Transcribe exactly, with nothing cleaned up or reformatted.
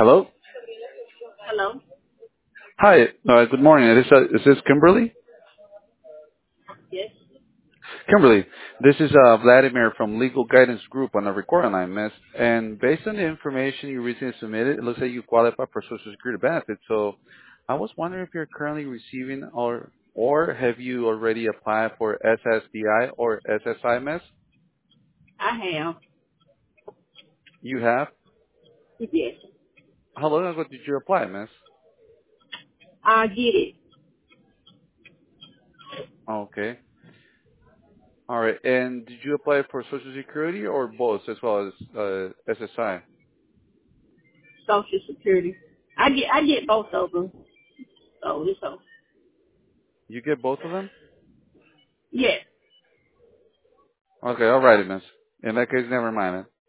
Hello. Hello? Hi. Uh, good morning. Is this, uh, is this Kimberly? Yes. Kimberly, this is uh, Vladimir from Legal Guidance Group on the recording line, miss. And based on the information you recently submitted, it looks like you qualify for Social Security benefits. So I was wondering if you're currently receiving or or have you already applied for S S D I or S S I, miss? I have. You have? Yes. How long ago did you apply, miss? I get it. Okay. All right. And did you apply for Social Security or both as well as uh, S S I? Social Security. I get I get both of them. So it's so You get both of them? yes. Okay, all righty, miss. In that case, never mind it.